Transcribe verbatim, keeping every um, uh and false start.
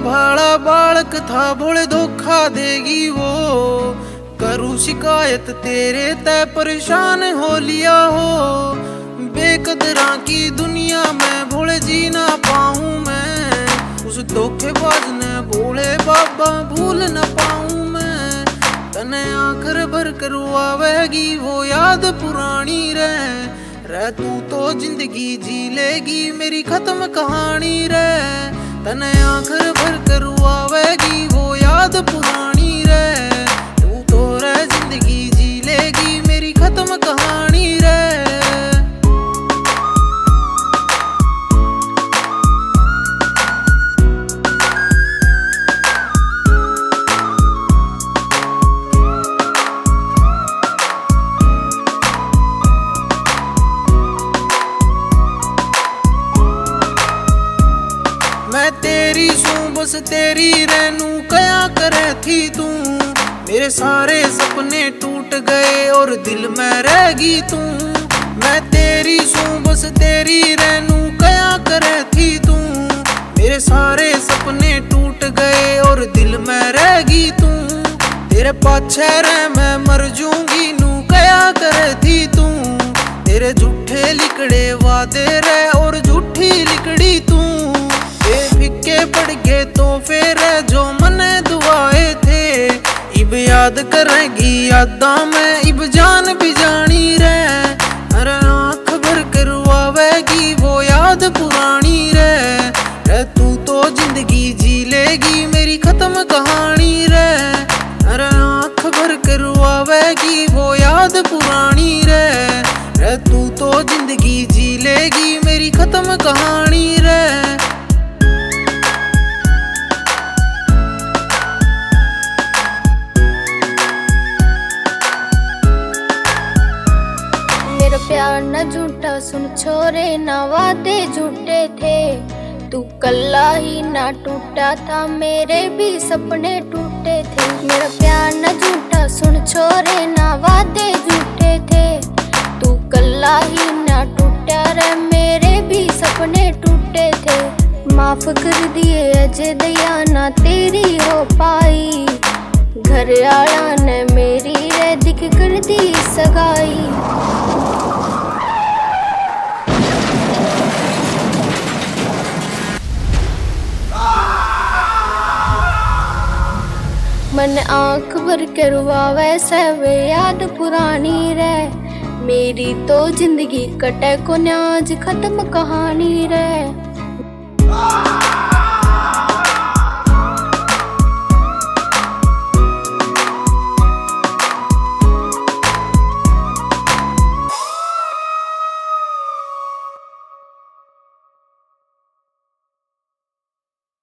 भाड़ा बालक था भोले धोखा देगी वो। करूँ शिकायत तेरे तय परेशान हो लिया हो। बेकदरा की दुनिया में भोले जी ना पाऊं मैं। उस धोखेबाज ने भोले बाबा भूल न पाऊं मैं। तने आखिर भर करवावेगी वो याद पुरानी रे। रह तू तो जिंदगी जी लेगी मेरी खत्म कहानी रे। तने आखिर भर करवावेगी वो याद पुरानी रे। तू तो रह जिंदगी जी लेगी मेरी खत्म कहानी रे। मैं तेरी सूं बस तेरी रहनू कया करे थी तू। मेरे सारे सपने टूट गए और दिल में रहेगी तू। मैं तेरी सूं बस तेरी रहनू कया करे थी तू। मेरे सारे सपने टूट गए और दिल में रहेगी तू। तेरे पाछे रह मैं मर जूंगी नू कया करे थी तू। तेरे झूठे लिकड़े वादे रह और झूठी लिकड़ी तू। फिक्के पड़ गए तो फिर जो मने दुआए थे। इब याद करेगी यादा में इब जान भी जानी रे। अरे आँख भर करवावेगी वो याद पुरानी रे। रे तू तो जिंदगी जी लेगी मेरी खत्म कहानी रे। अरे आँख भर करवावेगी वो याद पुरानी रे। रे तू तो जिंदगी जी लेगी मेरी खत्म कहानी रे। प्यार न झूठा सुन छोरे ना वादे झूठे थे। तू कल्ला ही ना टूटा था मेरे भी सपने टूटे थे। मेरा प्यार न झूठा सुन छोरे ना वादे झूठे थे। तू कल्ला ही ना टूटा रे मेरे भी सपने टूटे थे। माफ कर दिए अजय दया ना तेरी हो पाई। घर आया ने मेरी रे दिख कर दी सगाई। मन आँख भर के रुआवे से वे याद पुरानी रे। मेरी तो जिंदगी कटे को न्याज खत्म कहानी रे।